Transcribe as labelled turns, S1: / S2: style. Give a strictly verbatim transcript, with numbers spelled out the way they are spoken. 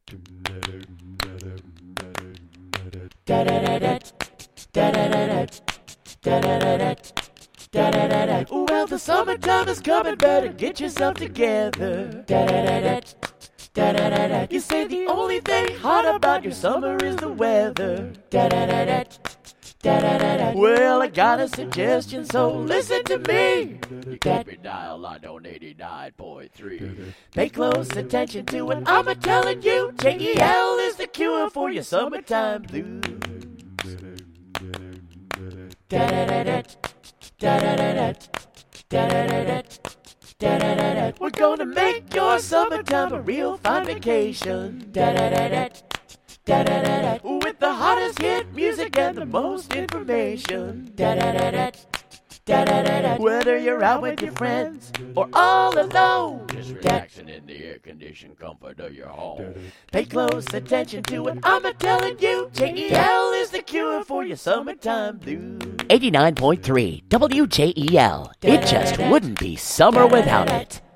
S1: Well, the summertime is coming, better get yourself together. You say the only thing hot about your summer is the weather. Well, I got a suggestion, so listen to me. You can't be dial on on eighty-nine point three. Pay close attention to what I'm a telling you. J E L is the cure for your summertime blues. We're gonna make your summertime a real fine vacation. With the hottest hit music and the most information. Whether you're out with your friends or all alone, just relaxing in the air-conditioned comfort of your home. Pay close attention to what I'm a telling you. J E L is the cure for your summertime blues.
S2: eighty-nine point three W J E L. It just wouldn't be summer without it.